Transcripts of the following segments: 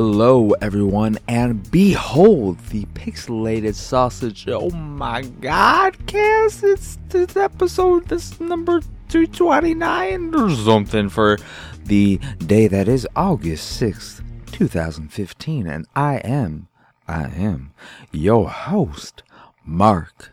Hello everyone, and behold the pixelated sausage. Oh my god, Cass, it's episode, this number 229 or something for the day that is August 6th, 2015, and I am your host, Mark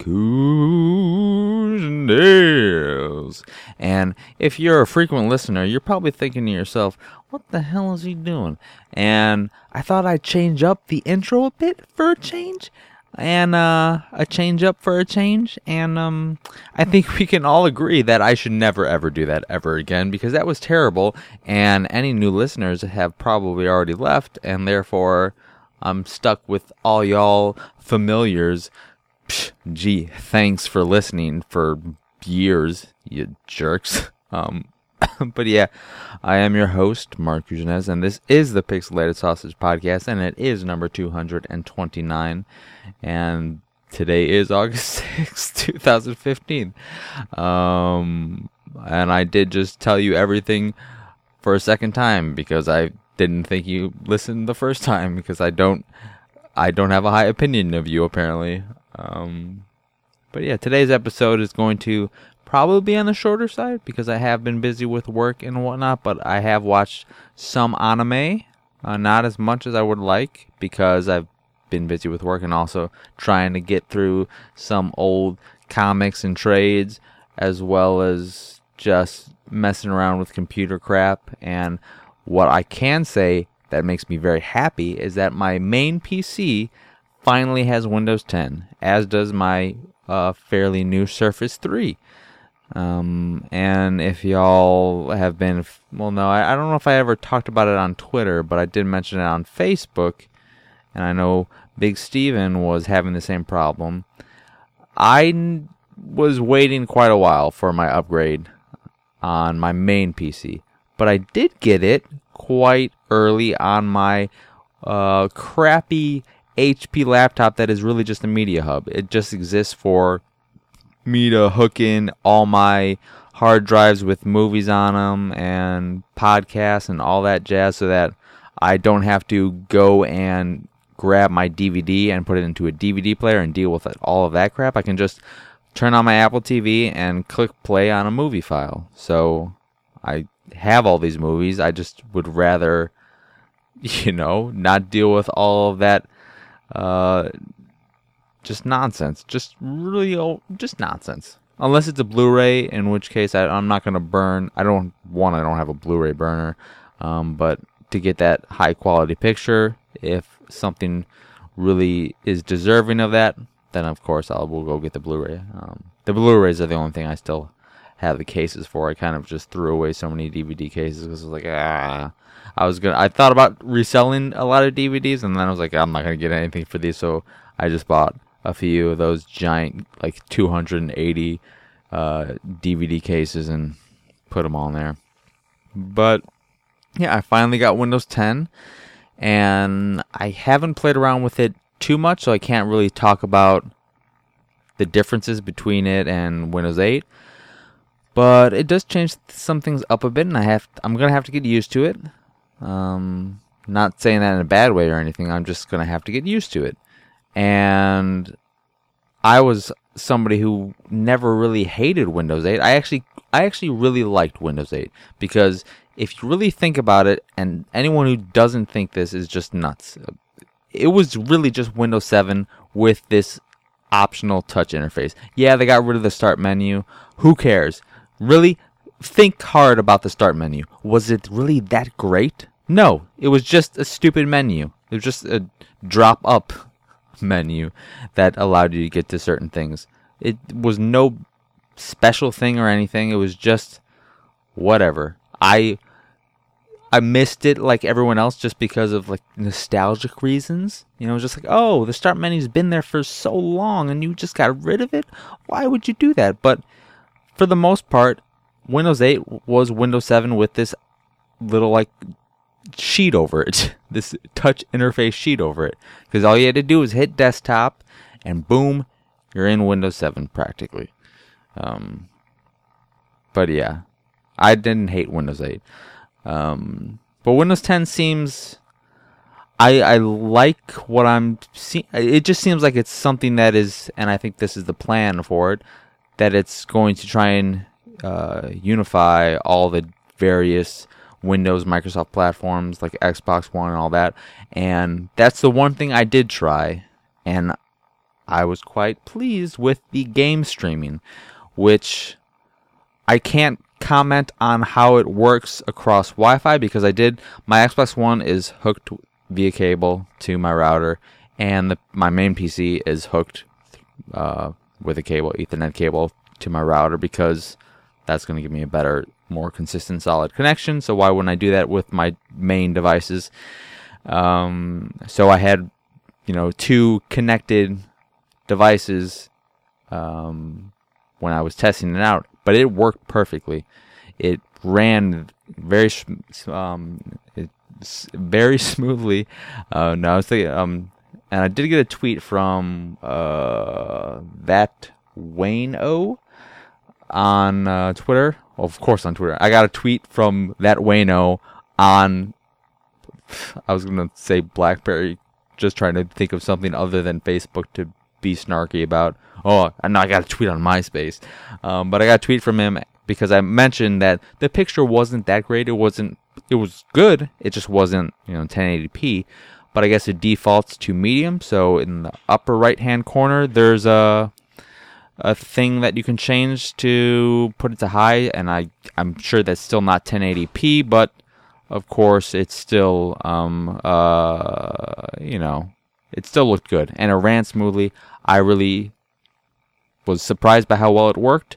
Kuznets. And if you're a frequent listener, you're probably thinking to yourself, what the hell is he doing? And I thought I'd change up the intro a bit for a change, and a change up for a change, and I think we can all agree that I should never ever do that ever again, because that was terrible, and any new listeners have probably already left, and therefore I'm stuck with all y'all familiars. Gee, thanks for listening for years, you jerks. But yeah, I am your host, Mark Kuznets, and this is the Pixelated Sausage Podcast, and it is number 229, and today is August 6th, 2015. And I did just tell you everything for a second time, because I didn't think you listened the first time, because I don't have a high opinion of you, apparently. But yeah, today's episode is going to probably be on the shorter side, because I have been busy with work and whatnot, but I have watched some anime, not as much as I would like, because I've been busy with work and also trying to get through some old comics and trades, as well as just messing around with computer crap. And what I can say that makes me very happy is that my main PC finally has Windows 10, as does my fairly new Surface 3. And if y'all have been, I don't know if I ever talked about it on Twitter, but I did mention it on Facebook, and I know Big Steven was having the same problem. I was waiting quite a while for my upgrade on my main PC, but I did get it quite early on my crappy HP laptop that is really just a media hub. It just exists for me to hook in all my hard drives with movies on them and podcasts and all that jazz, so that I don't have to go and grab my DVD and put it into a DVD player and deal with all of that crap. I can just turn on my Apple TV and click play on a movie file. So I have all these movies. I just would rather, not deal with all of that just nonsense. Just nonsense. Unless it's a Blu-ray, in which case I'm not going to burn. I don't have a Blu-ray burner. But to get that high quality picture, if something really is deserving of that, then of course we'll go get the Blu-ray. The Blu-rays are the only thing I still have the cases for. I kind of just threw away so many DVD cases because I was like, I thought about reselling a lot of DVDs, and then I was like, I'm not going to get anything for these, so I just bought a few of those giant, 280 DVD cases and put them all in there. But yeah, I finally got Windows 10, and I haven't played around with it too much, so I can't really talk about the differences between it and Windows 8. But it does change some things up a bit, and I'm going to have to get used to it. Not saying that in a bad way or anything. I'm just going to have to get used to it. And I was somebody who never really hated Windows 8. I actually really liked Windows 8, because if you really think about it, and anyone who doesn't think this is just nuts, it was really just Windows 7 with this optional touch interface. Yeah, they got rid of the start menu. Who cares? Really, think hard about the start menu. Was it really that great? No, it was just a stupid menu. It was just a drop-up menu that allowed you to get to certain things. It was no special thing or anything. It was just whatever. I missed it like everyone else, just because of nostalgic reasons. Just the start menu's been there for so long and you just got rid of it. Why would you do that? But for the most part, Windows 8 was Windows 7 with this little sheet over it, this touch interface sheet over it, because all you had to do was hit desktop and boom, you're in Windows 7 practically. But yeah, I didn't hate Windows 8. But Windows 10 seems I like what I'm seeing. It just seems like it's something that is, and I think this is the plan for it, that it's going to try and unify all the various Windows, Microsoft platforms like Xbox One and all that. And that's the one thing I did try, and I was quite pleased with the game streaming, which I can't comment on how it works across Wi-Fi because my Xbox One is hooked via cable to my router, and my main PC is hooked with a cable, Ethernet cable, to my router because that's going to give me a better, more consistent, solid connection. So why wouldn't I do that with my main devices? So I had, 2 connected devices when I was testing it out, but it worked perfectly. It ran very smoothly. No, I was thinking, and I did get a tweet from that Wayne O on Twitter. Well, of course, on Twitter. I got a tweet from that Wayne O on. I was gonna say BlackBerry, just trying to think of something other than Facebook to be snarky about. Oh, and I got a tweet on MySpace, but I got a tweet from him because I mentioned that the picture wasn't that great. It was good. It just wasn't, 1080p. But I guess it defaults to medium. So in the upper right-hand corner, there's a thing that you can change to put it to high. And I'm sure that's still not 1080p, but of course it's still, it still looked good and it ran smoothly. I really was surprised by how well it worked.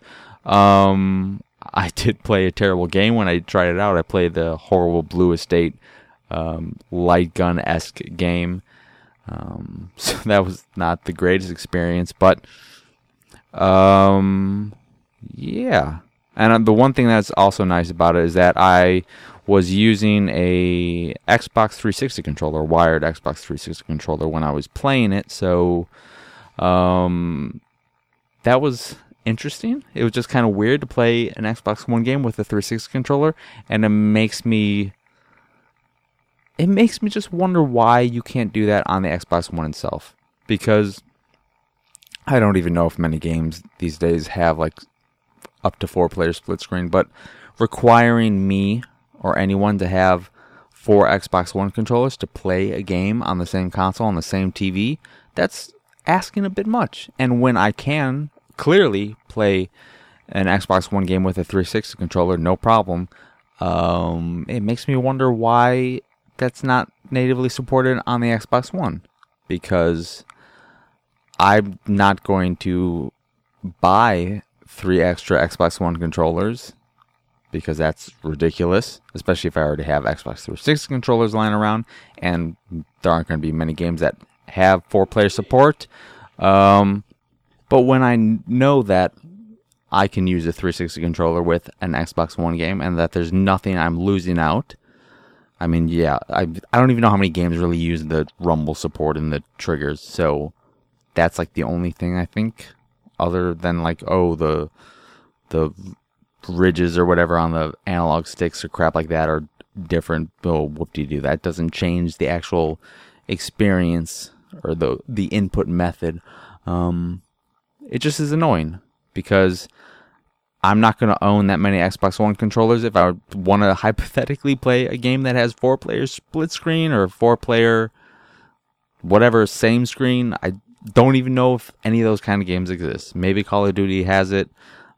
I did play a terrible game when I tried it out. I played the horrible Blue Estate light gun-esque game. So that was not the greatest experience, but yeah. And the one thing that's also nice about it is that I was using a Xbox 360 controller, wired Xbox 360 controller when I was playing it, so that was interesting. It was just kind of weird to play an Xbox One game with a 360 controller, and it makes me just wonder why you can't do that on the Xbox One itself, because I don't even know if many games these days have like up to 4-player split screen, but requiring me or anyone to have 4 Xbox One controllers to play a game on the same console on the same TV, that's asking a bit much. And when I can clearly play an Xbox One game with a 360 controller, no problem, it makes me wonder why that's not natively supported on the Xbox One, because I'm not going to buy 3 extra Xbox One controllers because that's ridiculous, especially if I already have Xbox 360 controllers lying around, and there aren't going to be many games that have 4-player support. But when I know that I can use a 360 controller with an Xbox One game and that there's nothing I'm losing out, I mean, yeah, I don't even know how many games really use the rumble support and the triggers, so that's like the only thing I think, other than like, the ridges or whatever on the analog sticks or crap like that are different. Oh, whoop-de-doo. That doesn't change the actual experience or the input method. It just is annoying because I'm not going to own that many Xbox One controllers if I want to hypothetically play a game that has 4-player split screen or 4-player whatever same screen. I don't even know if any of those kind of games exist. Maybe Call of Duty has it.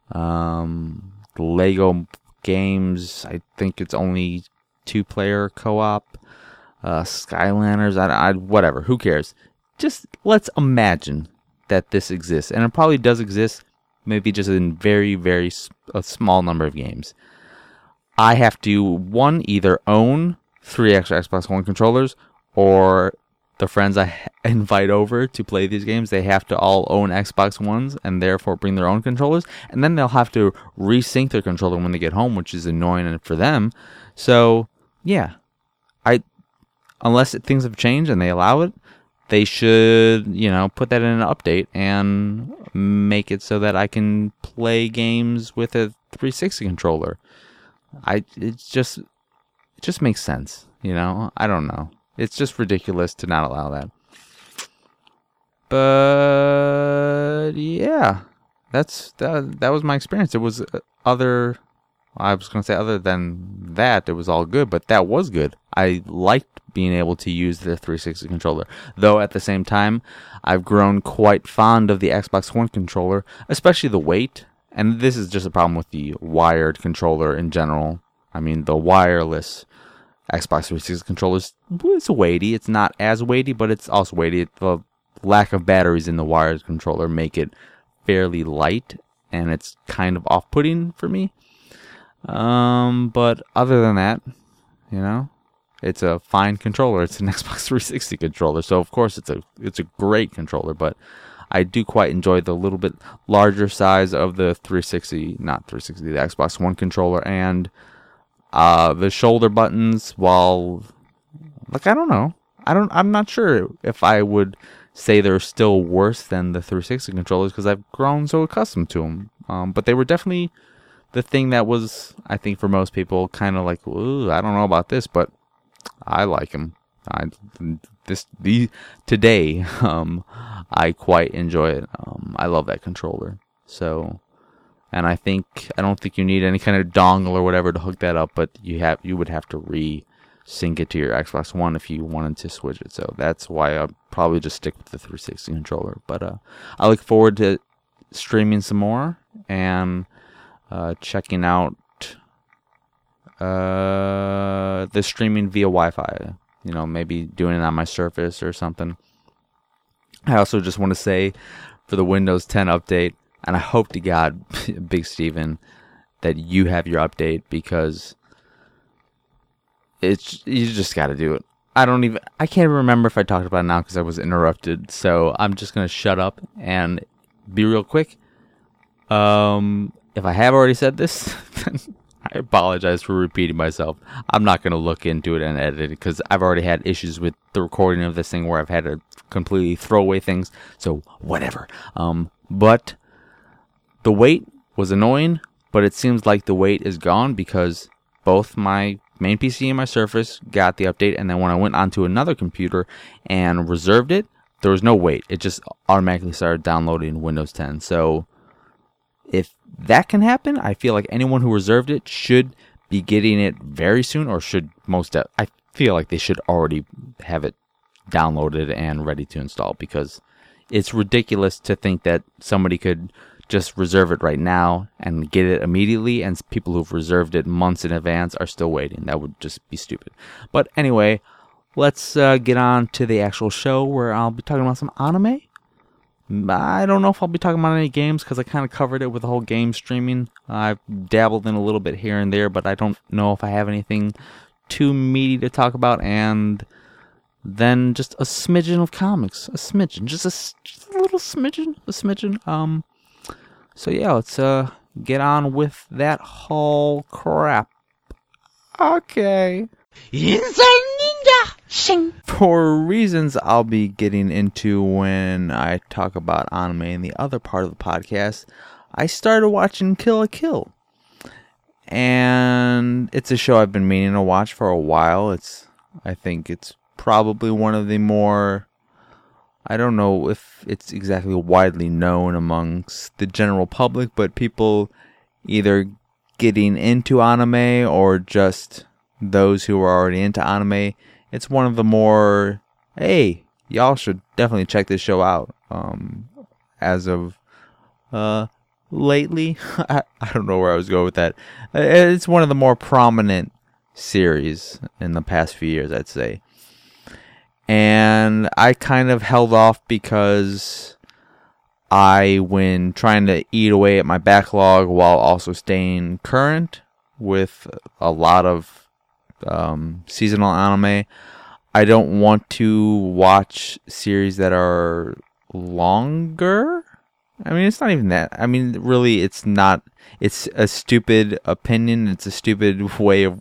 Lego games, I think it's only 2-player co-op. Skylanders, whatever. Who cares? Just let's imagine that this exists, and it probably does exist, maybe just in very, very a small number of games. I have to, either own 3 extra Xbox One controllers, or the friends I invite over to play these games, they have to all own Xbox Ones and therefore bring their own controllers, and then they'll have to resync their controller when they get home, which is annoying for them. So, yeah, unless things have changed and they allow it, they should, put that in an update and make it so that I can play games with a 360 controller. It just makes sense, I don't know. It's just ridiculous to not allow that. But yeah, that was my experience. It was I was going to say other than that, it was all good, but that was good. I liked being able to use the 360 controller. Though at the same time, I've grown quite fond of the Xbox One controller, especially the weight. And this is just a problem with the wired controller in general. I mean, the wireless Xbox 360 controller is weighty. It's not as weighty, but it's also weighty. The lack of batteries in the wired controller make it fairly light, and it's kind of off-putting for me. But other than that, it's a fine controller. It's an Xbox 360 controller, so of course it's a great controller. But I do quite enjoy the little bit larger size of the the Xbox One controller, and the shoulder buttons. While, I don't know, I'm not sure if I would say they're still worse than the 360 controllers because I've grown so accustomed to them. But they were definitely the thing that was, I think, for most people, kind of like, ooh, I don't know about this, but I like them. Today, I quite enjoy it. I love that controller. So, and I don't think you need any kind of dongle or whatever to hook that up, but you would have to re-sync it to your Xbox One if you wanted to switch it. So that's why I'll probably just stick with the 360 controller. But I look forward to streaming some more and checking out the streaming via Wi-Fi. Maybe doing it on my Surface or something. I also just want to say for the Windows 10 update, and I hope to God, Big Steven, that you have your update, because you just got to do it. I can't even remember if I talked about it now because I was interrupted. So I'm just going to shut up and be real quick. If I have already said this, then I apologize for repeating myself. I'm not going to look into it and edit it because I've already had issues with the recording of this thing where I've had to completely throw away things. So whatever. But the wait was annoying, but it seems like the wait is gone because both my main PC and my Surface got the update, and then when I went onto another computer and reserved it, there was no wait. It just automatically started downloading Windows 10. So if that can happen, I feel like anyone who reserved it should be getting it very soon, or I feel like they should already have it downloaded and ready to install, because it's ridiculous to think that somebody could just reserve it right now and get it immediately, and people who've reserved it months in advance are still waiting. That would just be stupid. But anyway, let's get on to the actual show where I'll be talking about some anime. I don't know if I'll be talking about any games because I kind of covered it with the whole game streaming. I've dabbled in a little bit here and there, but I don't know if I have anything too meaty to talk about. And then just a smidgen of comics. Just a little smidgen. So yeah, let's get on with that whole crap. Okay. For reasons I'll be getting into when I talk about anime in the other part of the podcast, I started watching Kill la Kill. And it's a show I've been meaning to watch for a while. I think it's probably one of the more, I don't know if it's exactly widely known amongst the general public, but people either getting into anime or just those who are already into anime. It's one of the more, hey, y'all should definitely check this show out. As of lately, I don't know where I was going with that. It's one of the more prominent series in the past few years, I'd say. And I kind of held off because when trying to eat away at my backlog while also staying current with a lot of seasonal anime, I don't want to watch series that are longer. I mean, it's not even that. I mean, really, it's not. It's a stupid opinion. It's a stupid way of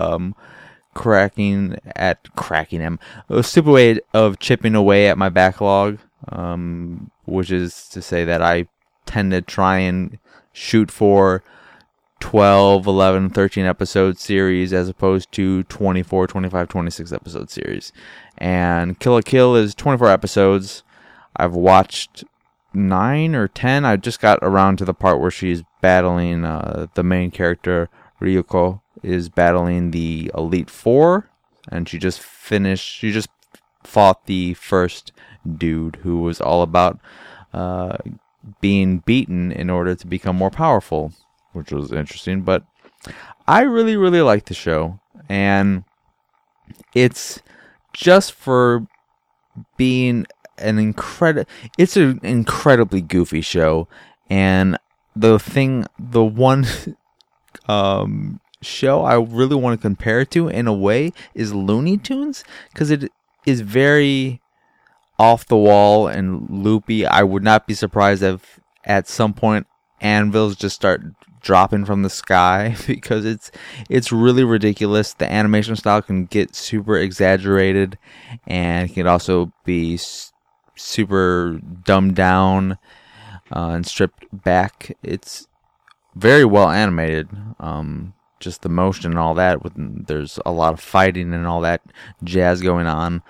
a stupid way of chipping away at my backlog, which is to say that I tend to try and shoot for 12, 11, 13 episode series as opposed to 24, 25, 26 episode series. And Kill la Kill is 24 episodes. I've watched 9 or 10. I just got around to the part where she's battling the main character, Ryuko, is battling the Elite Four. And she just fought the first dude who was all about being beaten in order to become more powerful, which was interesting. But I really, really like the show, and it's just for being it's an incredibly goofy show. And the one show I really want to compare it to in a way is Looney Tunes, because it is very off the wall and loopy. I would not be surprised if at some point anvils just start dropping from the sky, because it's really ridiculous. The animation style can get super exaggerated and can also be super dumbed down and stripped back. It's very well animated. Just the motion and all that. There's a lot of fighting and all that jazz going on.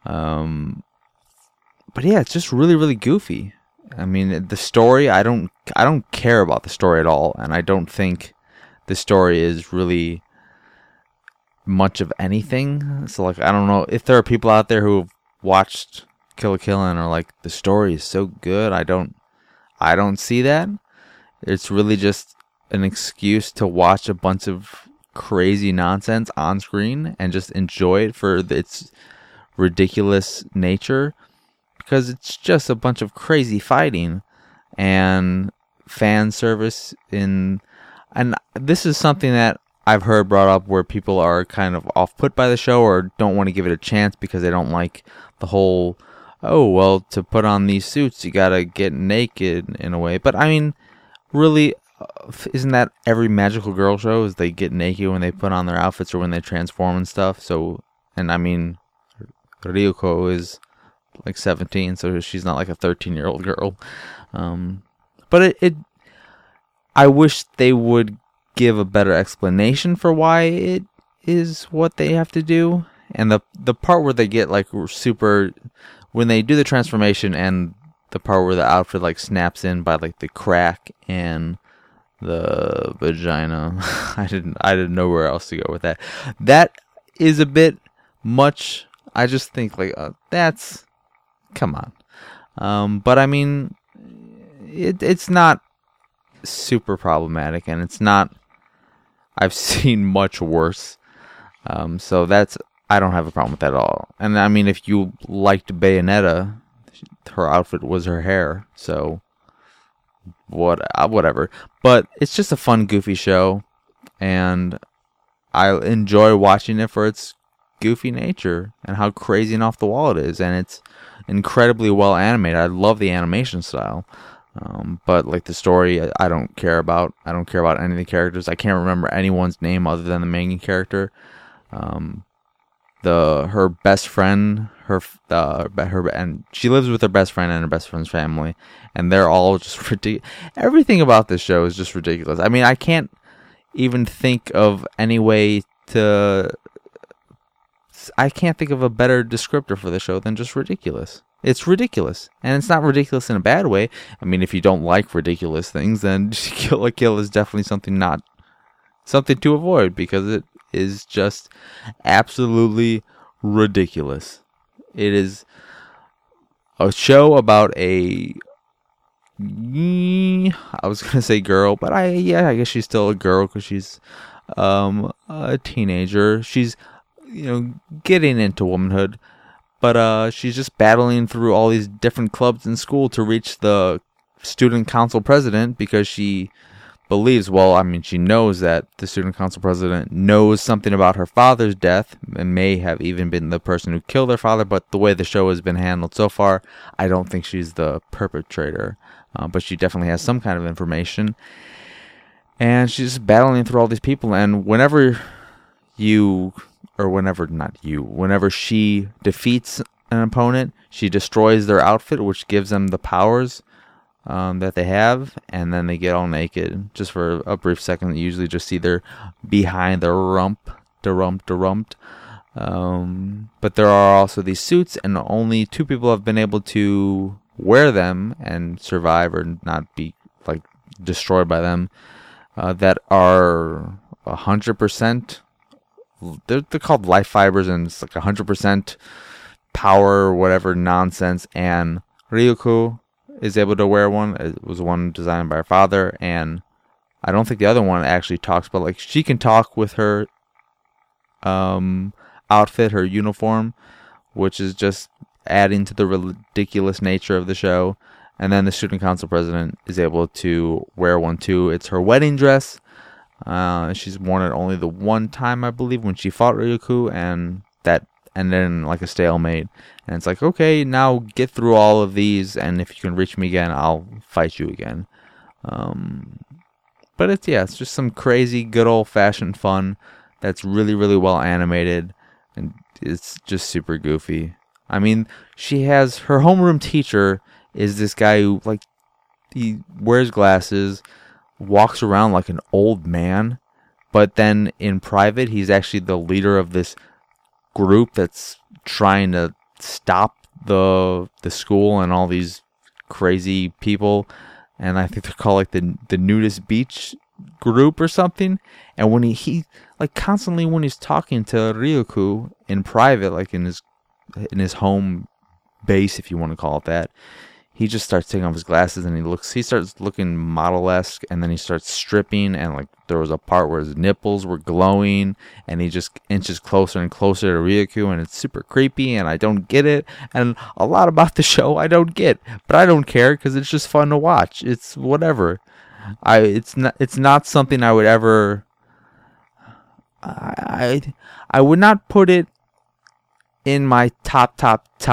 But yeah, it's just really, really goofy. I mean, the story, I don't care about the story at all, and I don't think the story is really much of anything. So, like, I don't know if there are people out there who have watched Kill la Kill and are like, the story is so good. I don't see that. It's really just an excuse to watch a bunch of crazy nonsense on screen and just enjoy it for its ridiculous nature, because it's just a bunch of crazy fighting and fan service and this is something that I've heard brought up where people are kind of off put by the show or don't want to give it a chance because they don't like the whole, oh, well, to put on these suits you gotta get naked in a way. But I mean, really, isn't that every magical girl show, is they get naked when they put on their outfits or when they transform and stuff? So, and I mean, Ryuko is like 17, so she's not like a 13-year-old girl. But I wish they would give a better explanation for why it is what they have to do. And the part where they get like super, when they do the transformation and the part where the outfit like snaps in by like the crack and the vagina, I didn't know where else to go with that. That is a bit much. I just think like that's, come on. But I mean, it's not super problematic, and it's not, I've seen much worse. So I don't have a problem with that at all. And I mean, if you liked Bayonetta, her outfit was her hair, so whatever. But it's just a fun, goofy show, and I enjoy watching it for its goofy nature and how crazy and off the wall it is, and it's incredibly well animated. I love the animation style, but like the story, I don't care about. I don't care about any of the characters. I can't remember anyone's name other than the main character. Her best friend, and she lives with her best friend and her best friend's family, and they're all just ridiculous. Everything about this show is just ridiculous. I mean, I can't even think of any way to. I can't think of a better descriptor for the show than just ridiculous. It's ridiculous, and it's not ridiculous in a bad way. I mean, if you don't like ridiculous things, then Kill la Kill is definitely something to avoid, because it is just absolutely ridiculous. It is a show about I was gonna say girl, but I guess she's still a girl because she's a teenager. She's getting into womanhood, but she's just battling through all these different clubs in school to reach the student council president, because she believes, she knows that the student council president knows something about her father's death and may have even been the person who killed her father, but the way the show has been handled so far, I don't think she's the perpetrator, but she definitely has some kind of information, and she's just battling through all these people, and whenever she defeats an opponent, she destroys their outfit, which gives them the powers that they have, and then they get all naked just for a brief second. You usually just see their behind their rump, but there are also these suits, and only 2 people have been able to wear them and survive or not be like destroyed by them. That are 100%. They're called life fibers, and it's like 100% power or whatever nonsense. And Ryuko is able to wear one. It was one designed by her father, and I don't think the other one actually talks, but like she can talk with her outfit, her uniform, which is just adding to the ridiculous nature of the show. And then the student council president is able to wear one too. It's her wedding dress. She's worn it only the one time, I believe, when she fought Ryuko, and that ended in like a stalemate. And it's like, okay, now get through all of these, and if you can reach me again, I'll fight you again. But it's just some crazy, good old-fashioned fun that's really, really well animated, and it's just super goofy. I mean, she has her homeroom teacher is this guy who, like, he wears glasses, walks around like an old man, but then in private, he's actually the leader of this group that's trying to stop the school and all these crazy people. And I think they're called like the nudist beach group or something. And when he like constantly when he's talking to Ryuko in private, like in his home base, if you want to call it that, he just starts taking off his glasses and he starts looking model-esque, and then he starts stripping, and like there was a part where his nipples were glowing, and he just inches closer and closer to Ryuko, and it's super creepy, and I don't get it. And a lot about the show I don't get, but I don't care because it's just fun to watch. It's whatever. It's not something I would ever. I would not put it in my top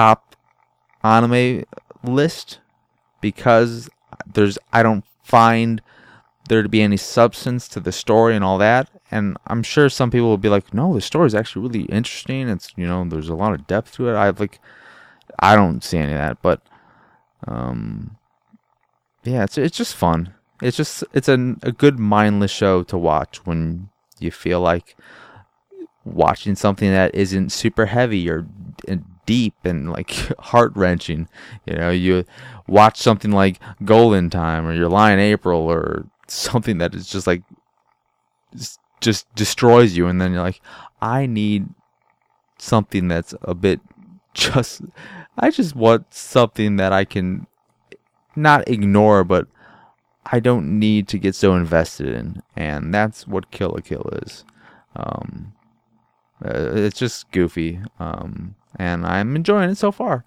anime list because I don't find there to be any substance to the story and all that. And I'm sure some people will be like, no, the story is actually really interesting. It's, there's a lot of depth to it. I don't see any of that, but it's just fun. It's a good mindless show to watch when you feel like watching something that isn't super heavy or deep and like heart-wrenching. You watch something like Golden Time or Your Lie in April or something that is just like just destroys you, and then you're like, I need something that's a bit I just want something that I can not ignore, but I don't need to get so invested in. And that's what Kill la Kill is. It's just goofy. And I'm enjoying it so far.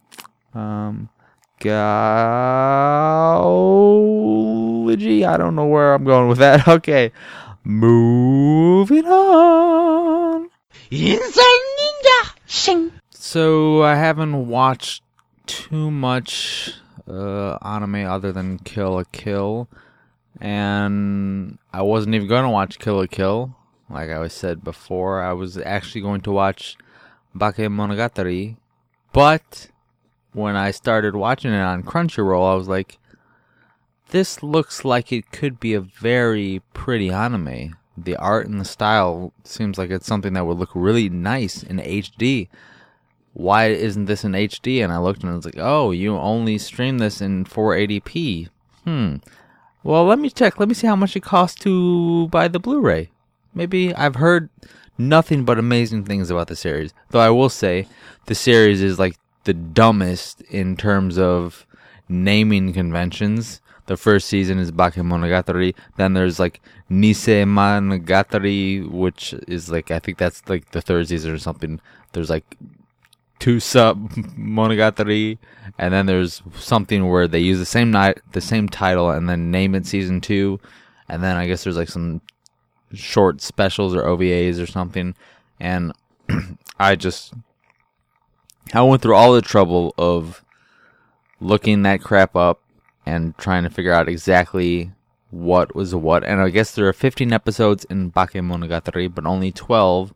Galagy, I don't know where I'm going with that. Okay, moving on. Inside Ninja Shing. So I haven't watched too much anime other than Kill la Kill, and I wasn't even going to watch Kill la Kill. Like I said before, I was actually going to watch Bakemonogatari, but when I started watching it on Crunchyroll, I was like, this looks like it could be a very pretty anime. The art and the style seems like it's something that would look really nice in HD. Why isn't this in HD? And I looked and I was like, oh, you only stream this in 480p. Well, let me check. Let me see how much it costs to buy the Blu-ray. Maybe. I've heard nothing but amazing things about the series. Though I will say, the series is like the dumbest in terms of naming conventions. The first season is Bakemonogatari. Then there's like Nisei Monogatari, which is like, I think that's like the third season or something. There's like two sub Monogatari, and then there's something where they use the same title and then name it season 2. And then I guess there's like some short specials or OVAs or something. And I went through all the trouble of looking that crap up and trying to figure out exactly what was what. And I guess there are 15 episodes in Bakemonogatari, but only 12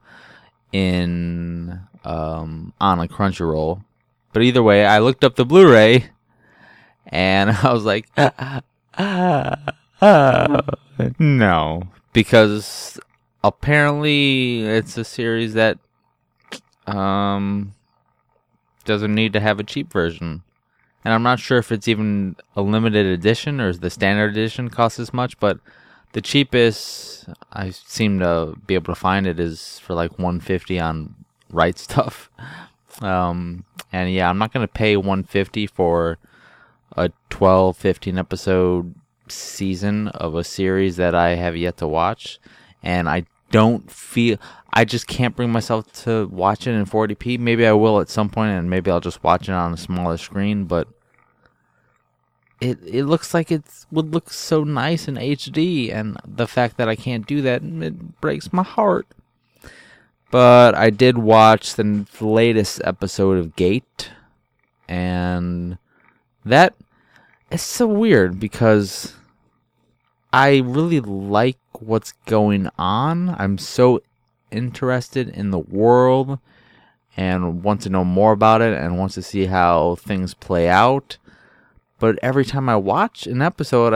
on a Crunchyroll. But either way, I looked up the Blu-ray, And I was like, no, because apparently it's a series that doesn't need to have a cheap version. And I'm not sure if it's even a limited edition or the standard edition costs as much, but the cheapest I seem to be able to find it is for like $150 on Right Stuff. And yeah, I'm not going to pay $150 for a 12, 15 episode season of a series that I have yet to watch. And I just can't bring myself to watch it in 40p. Maybe I will at some point, and maybe I'll just watch it on a smaller screen, but it looks like it would look so nice in HD, and the fact that I can't do that, it breaks my heart. But I did watch the latest episode of Gate, and that is so weird because I really like what's going on. I'm so interested in the world and want to know more about it and want to see how things play out. But every time I watch an episode,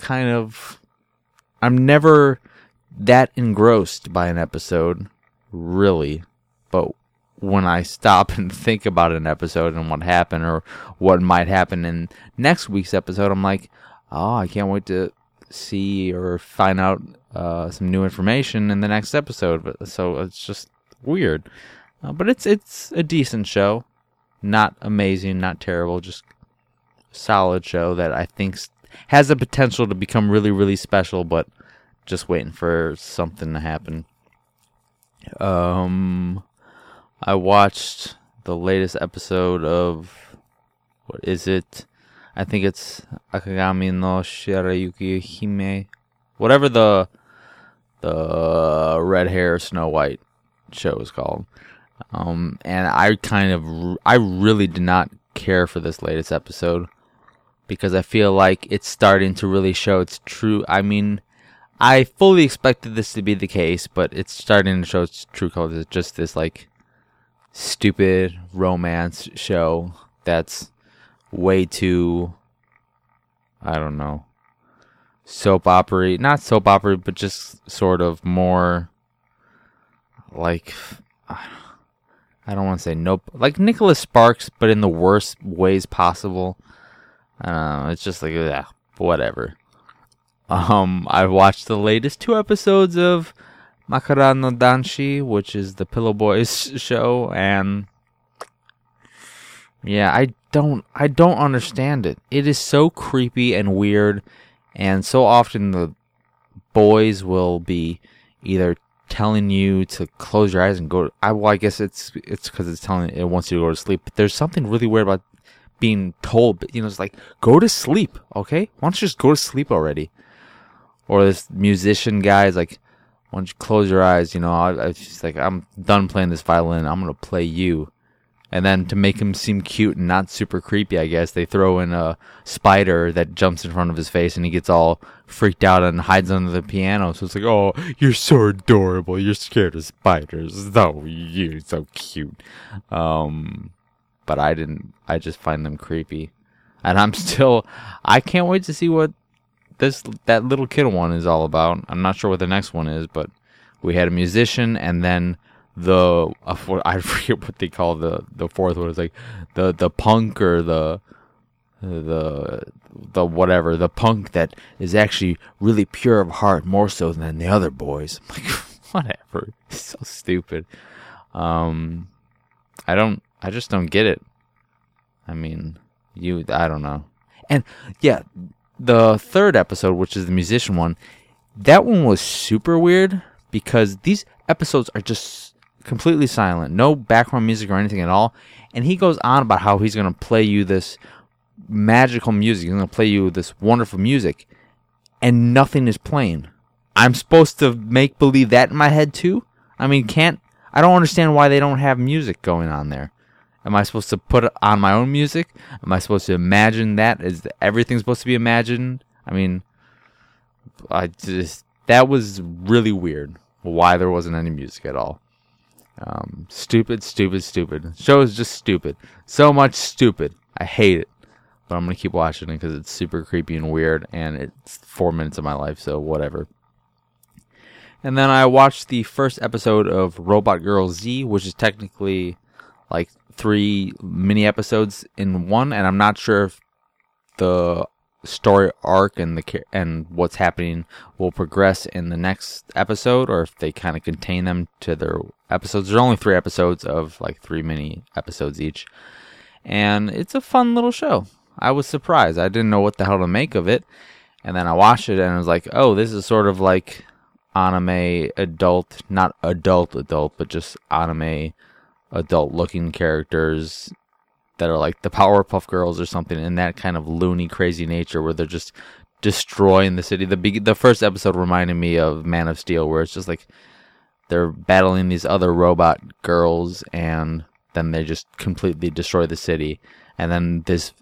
I'm never that engrossed by an episode, really. But when I stop and think about an episode and what happened or what might happen in next week's episode, I'm like, oh, I can't wait to see or find out some new information in the next episode. So it's just weird. But it's a decent show. Not amazing, not terrible, just solid show that I think has the potential to become really, really special, but just waiting for something to happen. I watched the latest episode of, what is it? I think it's Akagami no Shirayuki Hime. Whatever the red hair Snow White show is called. And I really did not care for this latest episode because I feel like it's starting to really show its true. I mean, I fully expected this to be the case, but it's starting to show its true colors. It's just this like stupid romance show that's way too, I don't know, soap opera, not soap opera, but just sort of more like, I don't want to say nope, like Nicholas Sparks, but in the worst ways possible. I don't know, it's just like, whatever. I watched the latest 2 episodes of Makara no Danshi, which is the Pillow Boys show, and yeah, I don't understand it. It is so creepy and weird, and so often the boys will be either telling you to close your eyes and go. I guess it's because it wants you to go to sleep. But there's something really weird about being told. It's like, go to sleep, okay? Why don't you just go to sleep already? Or this musician guy is like, why don't you close your eyes? She's like, I'm done playing this violin. I'm gonna play you. And then to make him seem cute and not super creepy, I guess, they throw in a spider that jumps in front of his face and he gets all freaked out and hides under the piano. So it's like, oh, you're so adorable. You're scared of spiders. Oh, you're so cute. But I just find them creepy. And I can't wait to see what that little kid one is all about. I'm not sure what the next one is, but we had a musician and then I forget what they call the fourth one. It's like the punk or the whatever, the punk that is actually really pure of heart, more so than the other boys. I'm like, whatever. It's so stupid. I just don't get it. I mean, I don't know. And yeah, the third episode, which is the musician one, that one was super weird because these episodes are just completely silent, no background music or anything at all, and he goes on about how he's going to play you this magical music, he's going to play you this wonderful music, and nothing is playing. I'm supposed to make believe that in my head too? I mean, I don't understand why they don't have music going on there. Am I supposed to put on my own music? Am I supposed to imagine that? Is everything supposed to be imagined? I mean, that was really weird. Why there wasn't any music at all. Stupid. Show is just stupid. So much stupid. I hate it. but I'm going to keep watching it because it's super creepy and weird, and it's 4 minutes of my life, so whatever. And then I watched the first episode of Robot Girl Z, which is technically like 3 mini episodes in one, and I'm not sure if the story arc and what's happening will progress in the next episode, or if they kind of contain them to their episodes. There's only 3 episodes of like 3 mini episodes each, and it's a fun little show. I was surprised. I didn't know what the hell to make of it, and then I watched it and I was like, oh, this is sort of like anime adult, not adult, but just anime adult looking characters that are like the Powerpuff Girls or something, in that kind of loony, crazy nature where they're just destroying the city. The first episode reminded me of Man of Steel, where it's just like they're battling these other robot girls and then they just completely destroy the city. And then this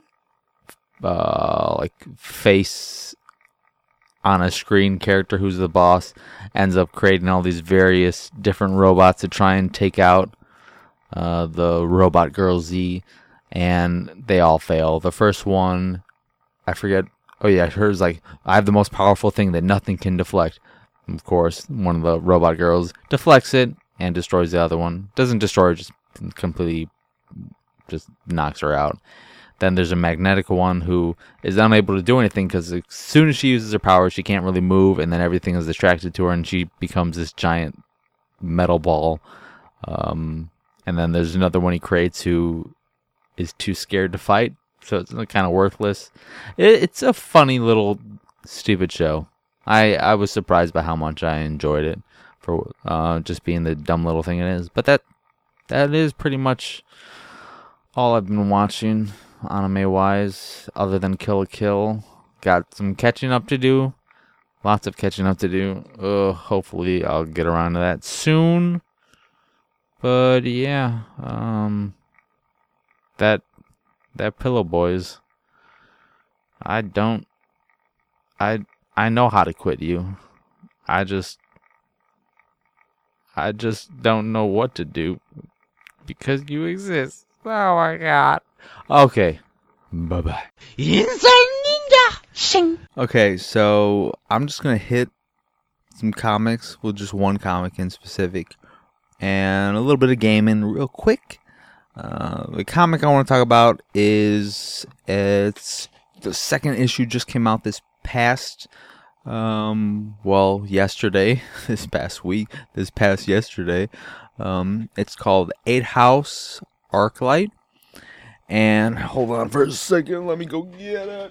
like face on a screen character who's the boss ends up creating all these various different robots to try and take out the Robot Girl Z, and they all fail. The first one, I forget. Oh yeah, hers like, I have the most powerful thing that nothing can deflect. Of course, one of the robot girls deflects it and destroys the other one. Doesn't destroy her, just completely just knocks her out. Then there's a magnetic one who is unable to do anything because as soon as she uses her power, she can't really move, and then everything is distracted to her, and she becomes this giant metal ball. And then there's another one he creates who is too scared to fight, so it's kind of worthless. It's a funny little stupid show. I was surprised by how much I enjoyed it for just being the dumb little thing it is. But that is pretty much all I've been watching anime-wise, other than Kill la Kill. Got some catching up to do. Lots of catching up to do. Hopefully I'll get around to that soon. But yeah, that Pillow Boys. I know how to quit you. I just don't know what to do because you exist. Oh my god. Okay. Bye-bye. Okay, so I'm just going to hit some comics with just one comic in specific and a little bit of gaming real quick. The comic I want to talk about is the second issue just came out this past yesterday, this past yesterday. It's called 8 House Arclight. And hold on for a second, let me go get it.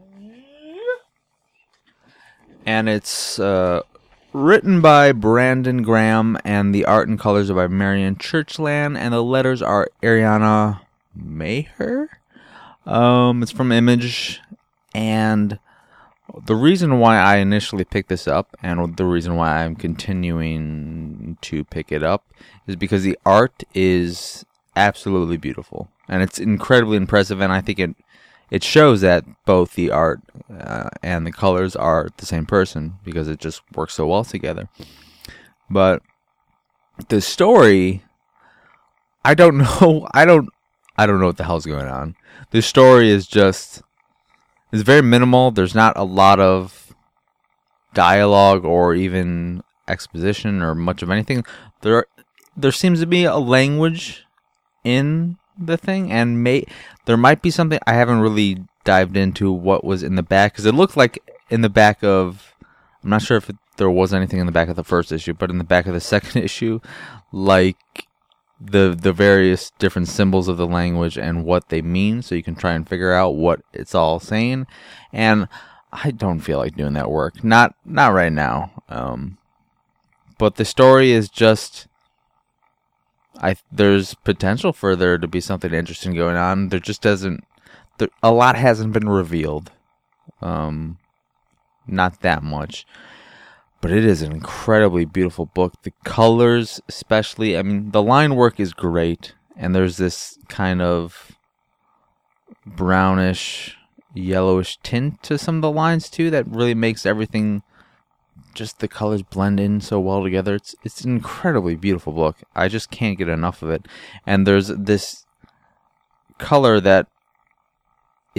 And it's written by Brandon Graham, and the art and colors are by Marion Churchland, and the letters are Ariana Maher. It's from Image, and the reason why I initially picked this up, and the reason why I'm continuing to pick it up, is because the art is absolutely beautiful, and it's incredibly impressive, and I think it shows that both the art and the colors are the same person, because it just works so well together. But the story, I don't know. I don't know what the hell's going on. The story is very minimal. There's not a lot of dialogue or even exposition or much of anything. There seems to be a language in the thing, and there might be something. I haven't really dived into what was in the back, because it looked like in the back of, I'm not sure if there was anything in the back of the first issue, but in the back of the second issue, like the various different symbols of the language and what they mean, so you can try and figure out what it's all saying. And I don't feel like doing that work, not right now. But the story is just, there's potential for there to be something interesting going on. There just a lot hasn't been revealed. Not that much. But it is an incredibly beautiful book. The colors, especially, I mean, the line work is great. And there's this kind of brownish, yellowish tint to some of the lines, too, that really makes everything, just the colors blend in so well together. It's an incredibly beautiful book. I just can't get enough of it. And there's this color that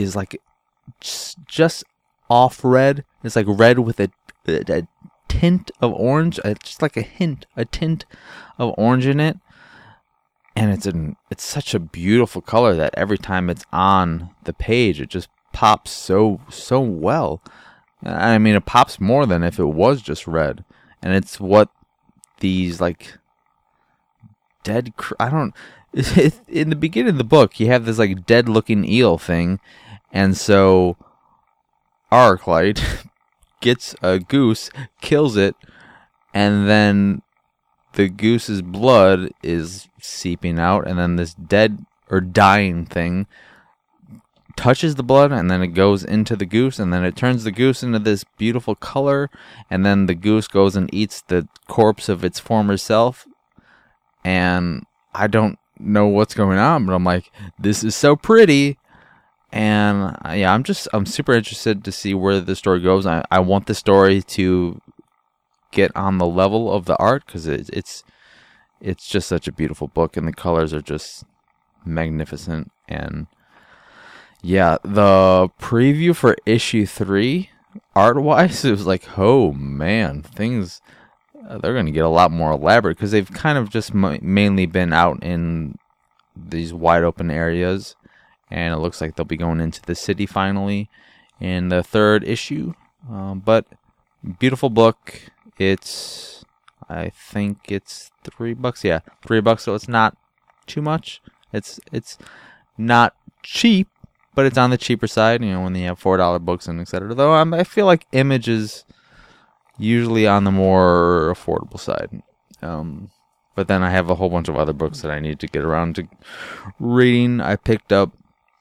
is like just off red. It's like red with a tint of orange, just like a tint of orange in it. And it's such a beautiful color that every time it's on the page, it just pops so well. I mean, it pops more than if it was just red. And it's what these like dead, in the beginning of the book, you have this like dead looking eel thing. And so Arclight gets a goose, kills it, and then the goose's blood is seeping out, and then this dead or dying thing touches the blood, and then it goes into the goose, and then it turns the goose into this beautiful color, and then the goose goes and eats the corpse of its former self. And I don't know what's going on, but I'm like, this is so pretty. And yeah, I'm super interested to see where the story goes. I want the story to get on the level of the art, because it's just such a beautiful book, and the colors are just magnificent. And yeah, the preview for issue 3, art-wise, it was like, oh man, things, they're going to get a lot more elaborate, because they've kind of just mainly been out in these wide open areas, and it looks like they'll be going into the city finally in the 3rd issue. But beautiful book. I think it's $3. Yeah, $3. So it's not too much. It's not cheap, but it's on the cheaper side. You know, when you have $4 books and etc. Though I feel like Image is usually on the more affordable side. But then I have a whole bunch of other books that I need to get around to reading. I picked up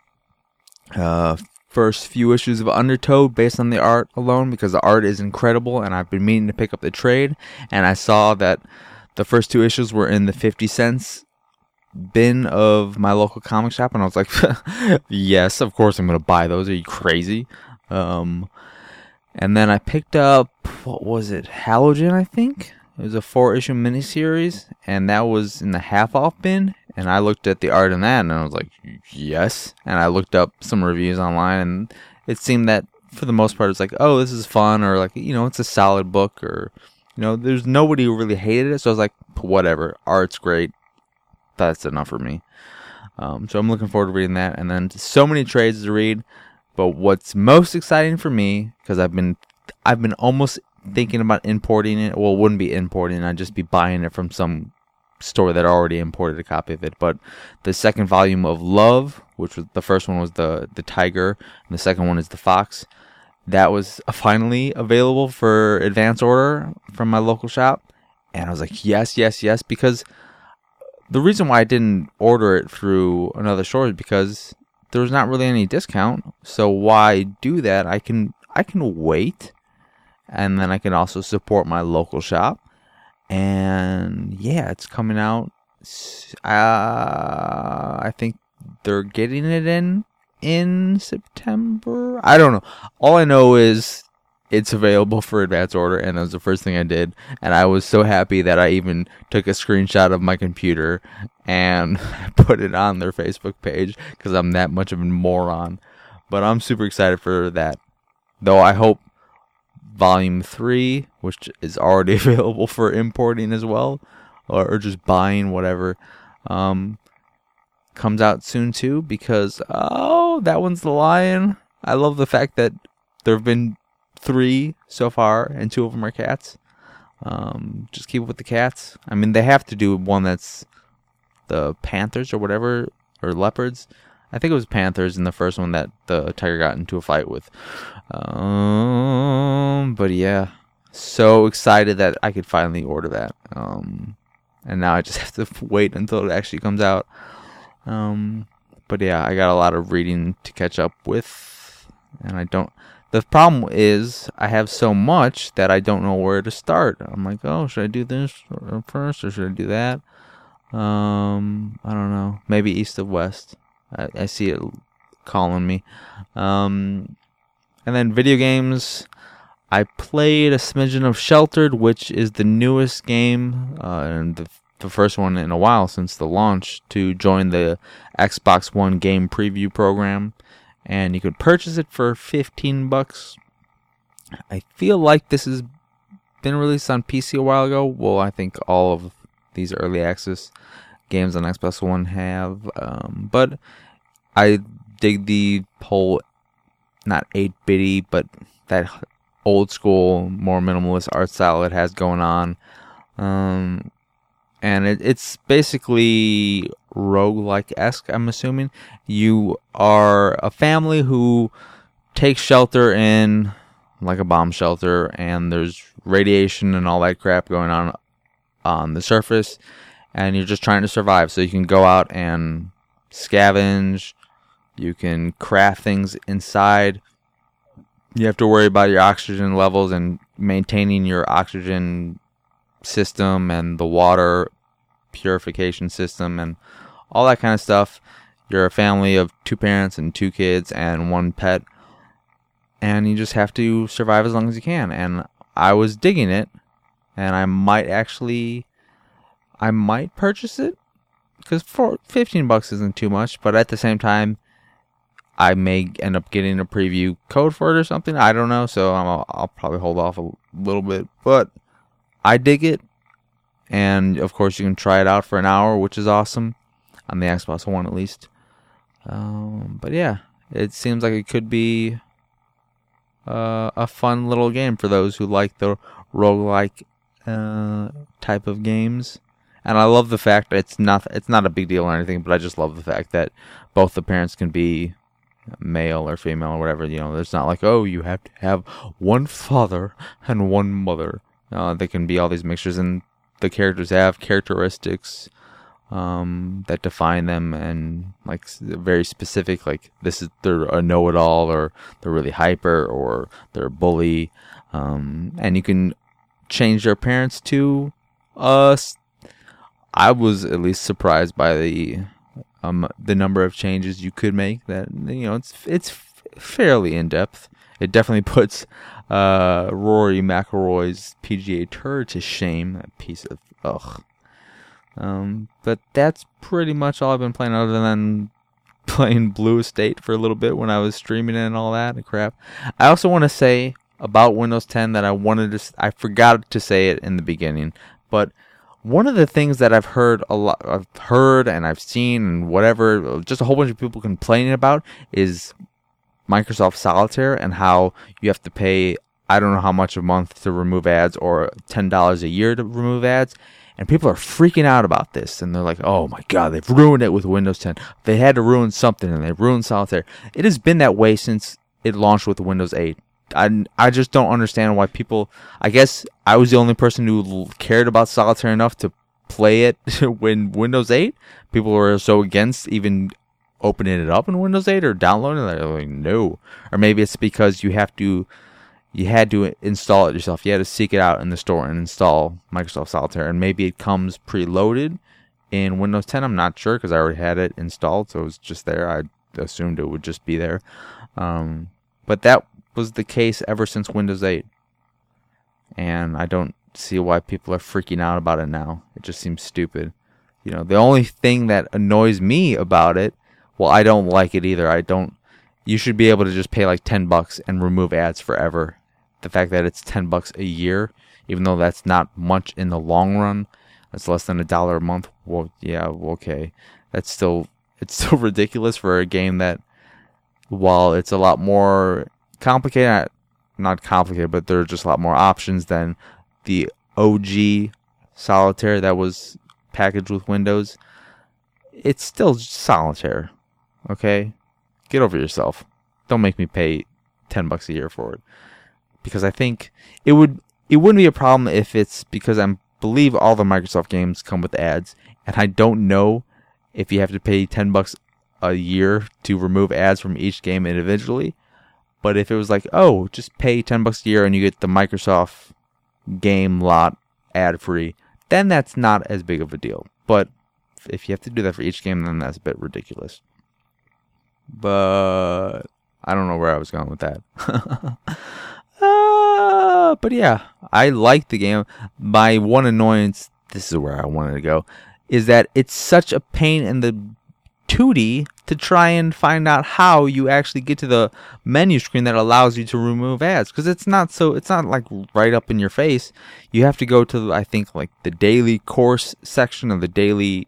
first few issues of Undertow based on the art alone, because the art is incredible, and I've been meaning to pick up the trade, and I saw that the first 2 issues were in the 50 cents bin of my local comic shop, and I was like, yes, of course I'm going to buy those. Are you crazy? And then I picked up, what was it, Halogen, I think? It was a 4-issue miniseries, and that was in the half-off bin. And I looked at the art in that, and I was like, yes. And I looked up some reviews online, and it seemed that, for the most part, it's like, oh, this is fun, or like, you know, it's a solid book, or, you know, there's nobody who really hated it. So I was like, whatever, art's great. That's enough for me. So I'm looking forward to reading that. And then so many trades to read. But what's most exciting for me, because I've been almost thinking about importing it. Well, it wouldn't be importing. I'd just be buying it from some store that already imported a copy of it. But the second volume of Love, which was the first one was the tiger, and the second one is the fox, that was finally available for advance order from my local shop. And I was like, yes, because the reason why I didn't order it through another store is because there was not really any discount. So why do that? I can wait, and then I can also support my local shop. And yeah, it's coming out. I think they're getting it in September. I don't know. All I know is it's available for advance order, and that was the first thing I did. And I was so happy that I even took a screenshot of my computer and put it on their Facebook page, because I'm that much of a moron. But I'm super excited for that. Though I hope Volume 3, which is already available for importing as well, or just buying, whatever, comes out soon too, because, that one's the lion. I love the fact that there have been 3 so far, and 2 of them are cats. Just keep it with the cats. I mean, they have to do one that's the panthers or whatever, or leopards. I think it was panthers in the first one that the tiger got into a fight with. But yeah, so excited that I could finally order that. And now I just have to wait until it actually comes out. But yeah, I got a lot of reading to catch up with, and the problem is I have so much that I don't know where to start. I'm like, oh, should I do this first, or should I do that? I don't know. Maybe East of West. I see it calling me. And then video games. I played a smidgen of Sheltered, which is the newest game, and the first one in a while since the launch, to join the Xbox One game preview program. and you could purchase it for $15. I feel like this has been released on PC a while ago. Well, I think all of these early access games on Xbox One have, but I dig the whole, not 8-bitty, but that old school, more minimalist art style it has going on. And it's basically roguelike-esque, I'm assuming. You are a family who takes shelter in like a bomb shelter, and there's radiation and all that crap going on the surface, and you're just trying to survive. So you can go out and scavenge, you can craft things inside. You have to worry about your oxygen levels and maintaining your oxygen system and the water purification system and all that kind of stuff. You're a family of 2 parents and 2 kids and 1 pet, and you just have to survive as long as you can. And I was digging it, and I might purchase it, because for $15 isn't too much, but at the same time I may end up getting a preview code for it or something. I don't know, so I'll probably hold off a little bit. But I dig it, and of course you can try it out for an hour, which is awesome, on the Xbox One at least. But yeah, it seems like it could be a fun little game for those who like the roguelike type of games. And I love the fact that it's not a big deal or anything, but I just love the fact that both the parents can be male or female or whatever. It's not like, oh, you have to have one father and one mother. They can be all these mixtures, and the characters have characteristics that define them, and like very specific, like they're a know-it-all, or they're really hyper, or they're a bully, and you can change their parents to us. I was at least surprised by the number of changes you could make. That it's fairly in depth. It definitely puts Rory McIlroy's PGA Tour to shame. That piece of ugh. But that's pretty much all I've been playing, other than playing Blue Estate for a little bit when I was streaming it and all that and crap. I also want to say about Windows 10 that I forgot to say it in the beginning, but one of the things that I've heard and I've seen and whatever, just a whole bunch of people complaining about, is Microsoft Solitaire, and how you have to pay, I don't know how much a month to remove ads, or $10 a year to remove ads. And people are freaking out about this, and they're like, oh my god, they've ruined it with Windows 10. They had to ruin something, and they ruined Solitaire. It has been that way since it launched with Windows 8. I just don't understand why people... I guess I was the only person who cared about Solitaire enough to play it when Windows 8. People were so against even opening it up in Windows 8 or downloading it. They're like, no. Or maybe it's because you had to install it yourself. You had to seek it out in the store and install Microsoft Solitaire. And maybe it comes preloaded in Windows 10. I'm not sure, because I already had it installed, so it was just there. I assumed it would just be there. But that was the case ever since Windows 8. And I don't see why people are freaking out about it now. It just seems stupid. The only thing that annoys me about it, well, I don't like it either. You should be able to just pay like $10 and remove ads forever. The fact that it's $10 a year, even though that's not much in the long run, that's less than $1 a month. Well, yeah, okay. It's still ridiculous for a game that, while it's a lot more complicated, not complicated, but there are just a lot more options than the OG Solitaire that was packaged with Windows. It's still Solitaire, okay? Get over yourself. Don't make me pay $10 a year for it. Because I think it wouldn't be a problem if it's because I believe all the Microsoft games come with ads, and I don't know if you have to pay $10 a year to remove ads from each game individually. But if it was like, oh, just pay $10 a year and you get the Microsoft game lot ad free, then that's not as big of a deal. But if you have to do that for each game, then that's a bit ridiculous. But I don't know where I was going with that. But yeah, I like the game. My one annoyance, this is where I wanted to go, is that it's such a pain in the 2D to try and find out how you actually get to the menu screen that allows you to remove ads, because it's not like right up in your face. You have to go to, I think, like the daily course section of the daily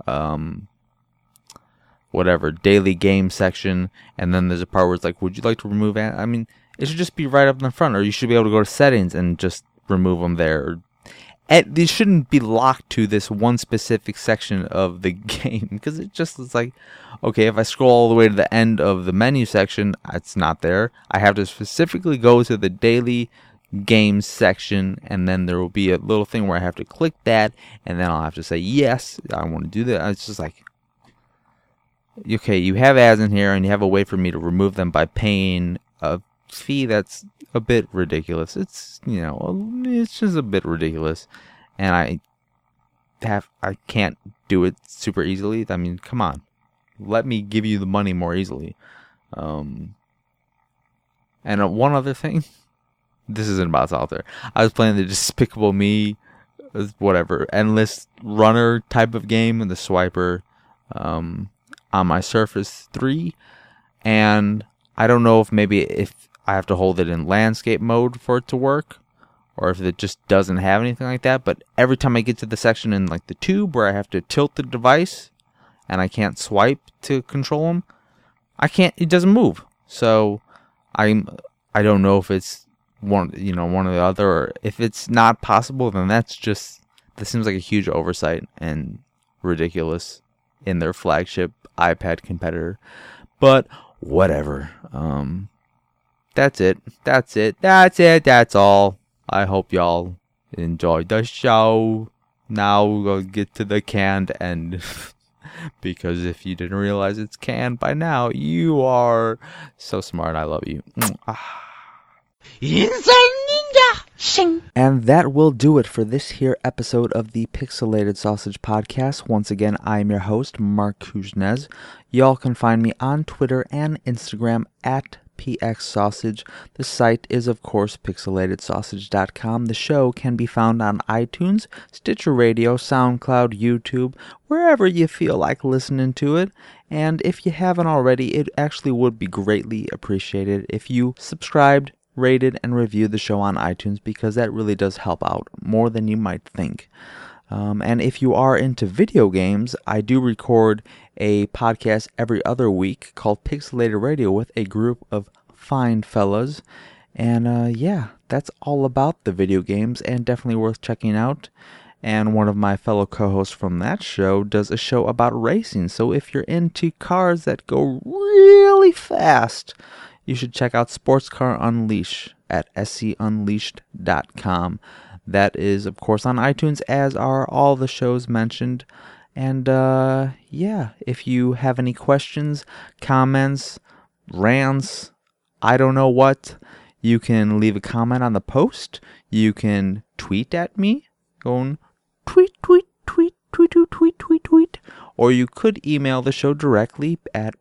daily game section, and then there's a part where it's like, would you like to remove ads? I mean, it should just be right up in the front, or you should be able to go to settings and just remove them there. These shouldn't be locked to this one specific section of the game, because it just is like, okay, if I scroll all the way to the end of the menu section, it's not there. I have to specifically go to the daily games section, and then there will be a little thing where I have to click that, and then I'll have to say, yes, I want to do that. It's just like, okay, you have ads in here, and you have a way for me to remove them by paying a fee that's a bit ridiculous. It's just a bit ridiculous, and I can't do it super easily. I mean, come on, let me give you the money more easily. And one other thing, this isn't about solitaire. I was playing the Despicable Me, whatever, endless runner type of game in the Swiper on my Surface 3, and I don't know if I have to hold it in landscape mode for it to work, or if it just doesn't have anything like that. But every time I get to the section in like the tube where I have to tilt the device and I can't swipe to control them, it doesn't move. So I don't know if it's one or the other, or if it's not possible, then this seems like a huge oversight and ridiculous in their flagship iPad competitor. But whatever. That's it. That's all. I hope y'all enjoyed the show. Now we'll get to the canned end. Because if you didn't realize it's canned by now, you are so smart. I love you. And that will do it for this here episode of the Pixelated Sausage Podcast. Once again, I'm your host, Mark Kuznez. Y'all can find me on Twitter and Instagram at PXSausage. The site is, of course, pixelatedsausage.com. The show can be found on iTunes, Stitcher Radio, SoundCloud, YouTube, wherever you feel like listening to it. And if you haven't already, it actually would be greatly appreciated if you subscribed, rated, and reviewed the show on iTunes, because that really does help out more than you might think. And if you are into video games, I do record a podcast every other week called Pixelated Radio with a group of fine fellas. And that's all about the video games, and definitely worth checking out. And one of my fellow co-hosts from that show does a show about racing. So if you're into cars that go really fast, you should check out Sports Car Unleash at scunleashed.com. That is, of course, on iTunes, as are all the shows mentioned. And, if you have any questions, comments, rants, I don't know what, you can leave a comment on the post. You can tweet at me, going tweet. Or you could email the show directly at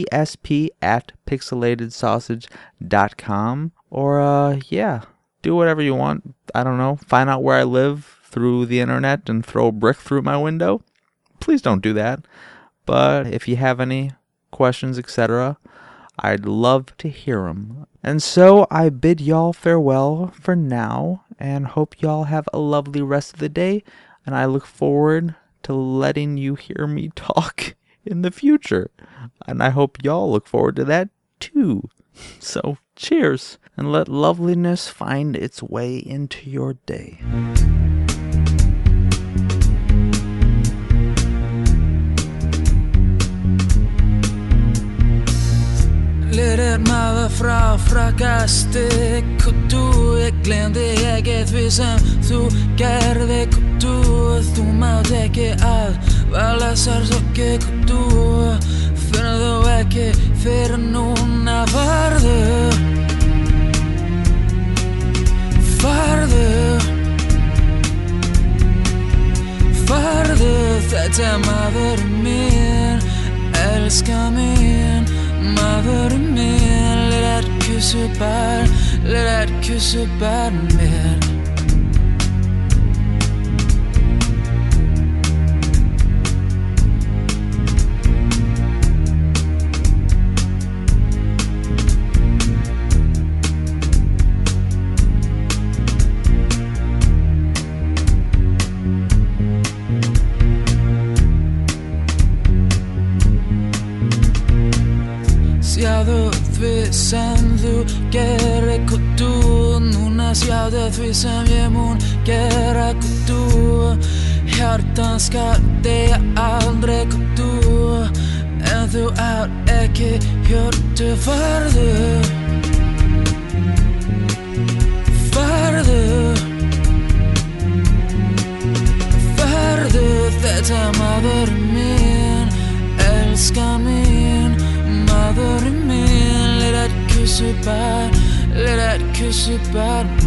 psp@pixelatedsausage.com. Or, do whatever you want. I don't know. Find out where I live through the internet and throw a brick through my window. Please don't do that. But if you have any questions, etc., I'd love to hear them. And so I bid y'all farewell for now, and hope y'all have a lovely rest of the day. And I look forward to letting you hear me talk in the future. And I hope y'all look forward to that too. So cheers, and let loveliness find its way into your day. Leder maður frá frakasti Kutu, ég glemdi ekkert því sem þú gerði Kutu, þú mátt ekki að vala sársauki Kutu, finnur þú ekki fyrir núna farðu Þetta er maðurinn minn, elska mín Maðurinn minn, let that kysse bara mér gera kutu núna sjáðu því sem ég mun gera kutu hjartan skal deyja aldrei kutu en þú ekki hjörtu farðu þetta maðurinn minn elska mín maðurinn minn let that kiss you bad